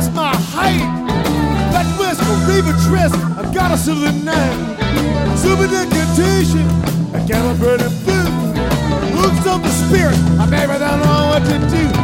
that's my height. That whistle, leave a tryst, a goddess of the night. Super decantation, a calibrated food. Hooks of the spirit, I never don't know what to do.